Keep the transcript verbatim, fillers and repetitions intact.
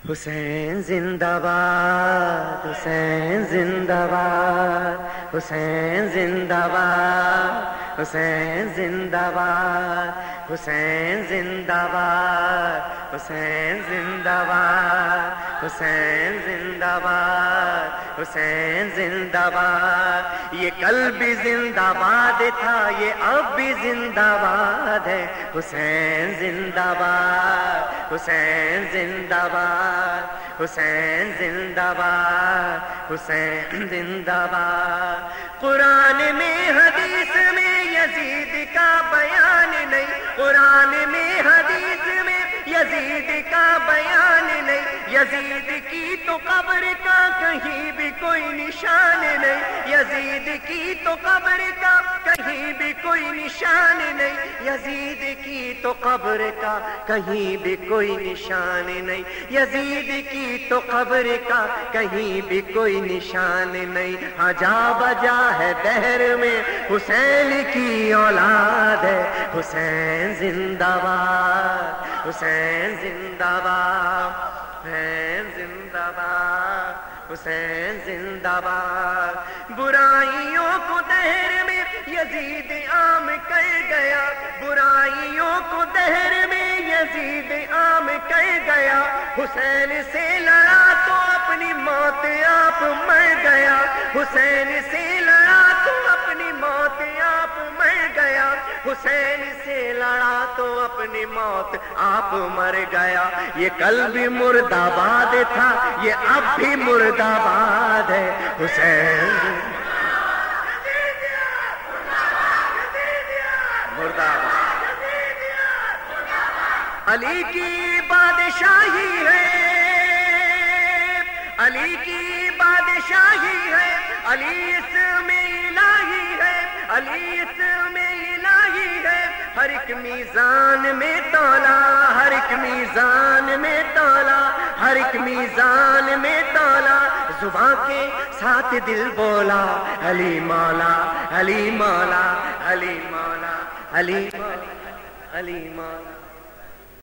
حسین زندہ باد، حسین زندہ باد، حسین زندہ باد، حسین زندہ باد، حسین زندہ باد، حسین زندہ باد، حسین زندہ باد، حسین زندہ باد۔ یہ کل بھی زندہ باد تھا، یہ اب بھی زندہ باد ہے۔ حسین زندہ باد، حسین زندہ باد، حسین زندہ باد، حسین زندہ باد۔ قرآن میں حدیث میں یزید کا بیان نہیں، قرآن میں حدیث میں یزید کا بیان نہیں، یزید کی تو قبر کا کہیں بھی کوئی نشان نہیں، یزید کی تو قبر کا کہیں بھی کوئی نشان نہیں، یزید کی تو قبر کا کہیں بھی کوئی نشان نہیں، یزید کی تو قبر کا کہیں بھی کوئی نشان نہیں۔ ہاں جا بجا ہے دہر میں حسین کی اولاد ہے۔ حسین زندہ باد، حسین زندہ باد، حسین زندہ باد، حسین زندہ باد۔ برائیوں کو دہر میں یزید عام کر گیا، برائیوں کو دہر میں یزید عام کر گیا۔ حسین سے لڑا تو اپنی موت آپ مر گیا، حسین سے لڑا تو اپنی موت آپ مر گیا، حسین سے لڑا تو اپنی موت آپ مر گیا۔ یہ کل بھی مرد آباد تھا، یہ اب بھی مرد آباد ہے۔ حسین مرد آباد۔ علی کی بادشاہی ہے، علی کی بادشاہی ہے، علی اس میں الہی ہے، علی اس میں الہی ہے۔ ہر ایک میزان میں تولا، ہر ایک میزان میں تولا، ہر ایک میزان میں تولا۔ زباں کے ساتھ دل بولا، علی مولا، علی مولا، علی مولا، علی مولا، علی مولا۔